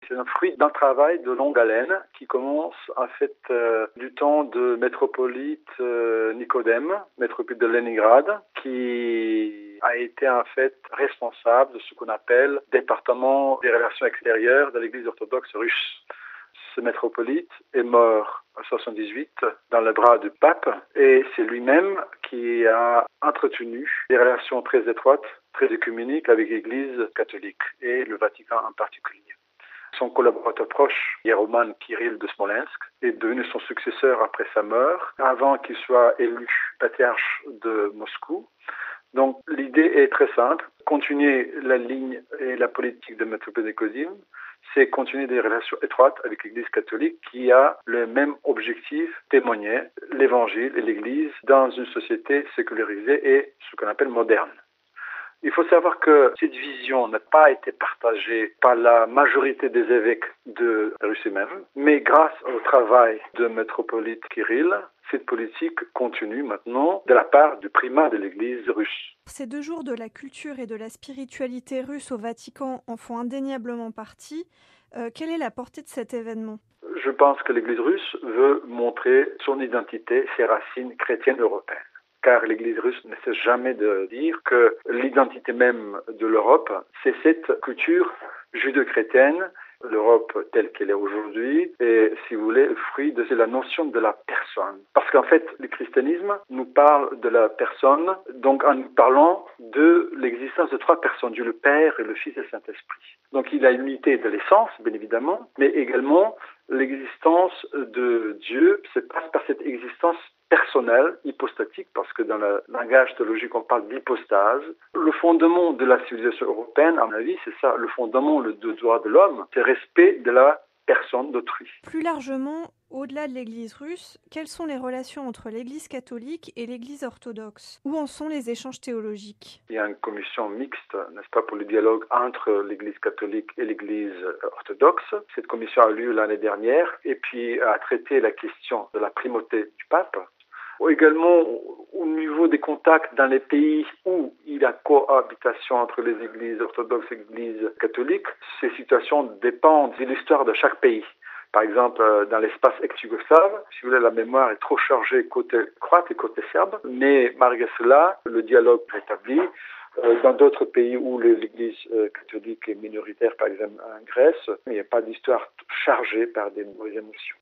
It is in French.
C'est un fruit d'un travail de longue haleine qui commence en fait du temps de métropolite Nicodème, métropolite de Leningrad, qui a été en fait responsable de ce qu'on appelle département des relations extérieures de l'Église orthodoxe russe. Ce métropolite est mort en 78 dans les bras du pape et c'est lui-même qui a entretenu des relations très étroites, très œcuméniques avec l'Église catholique et le Vatican en particulier. Son collaborateur proche, Yeroman Kirill de Smolensk, est devenu son successeur après sa mort, avant qu'il soit élu patriarche de Moscou. Donc l'idée est très simple, continuer la ligne et la politique de métropolite Nicodim, c'est continuer des relations étroites avec l'Église catholique qui a le même objectif, témoigner l'Évangile et l'Église dans une société sécularisée et ce qu'on appelle moderne. Il faut savoir que cette vision n'a pas été partagée par la majorité des évêques de Russie même, mais grâce au travail de métropolite Kirill, cette politique continue maintenant de la part du primat de l'Église russe. Ces 2 jours de la culture et de la spiritualité russe au Vatican en font indéniablement partie. Quelle est la portée de cet événement ? Je pense que l'Église russe veut montrer son identité, ses racines chrétiennes européennes. Car l'Église russe ne cesse jamais de dire que l'identité même de l'Europe, c'est cette culture judéo-chrétienne, l'Europe telle qu'elle est aujourd'hui, est, si vous voulez, le fruit de la notion de la personne. Parce qu'en fait, le christianisme nous parle de la personne, donc en nous parlant de l'existence de 3 personnes, Dieu le Père et le Fils et le Saint-Esprit. Donc il a une unité de l'essence, bien évidemment, mais également l'existence de Dieu se passe par cette existence personnelle, hypostatique, parce que dans le langage théologique, on parle d'hypostase. Le fondement de la civilisation européenne, à mon avis, c'est ça. Le fondement du droit de l'homme, c'est le respect de la personne d'autrui. Plus largement, au-delà de l'Église russe, quelles sont les relations entre l'Église catholique et l'Église orthodoxe ? Où en sont les échanges théologiques ? Il y a une commission mixte, n'est-ce pas, pour le dialogue entre l'Église catholique et l'Église orthodoxe. Cette commission a eu lieu l'année dernière et puis a traité la question de la primauté du pape. Également, au niveau des contacts dans les pays où il y a cohabitation entre les églises orthodoxes et l'église catholique, ces situations dépendent de l'histoire de chaque pays. Par exemple, dans l'espace ex-yougoslave, si vous voulez, la mémoire est trop chargée côté croate et côté serbe, mais malgré cela, le dialogue est rétabli. Dans d'autres pays où l'Église catholique est minoritaire, par exemple en Grèce, il n'y a pas d'histoire chargée par des mauvaises émotions.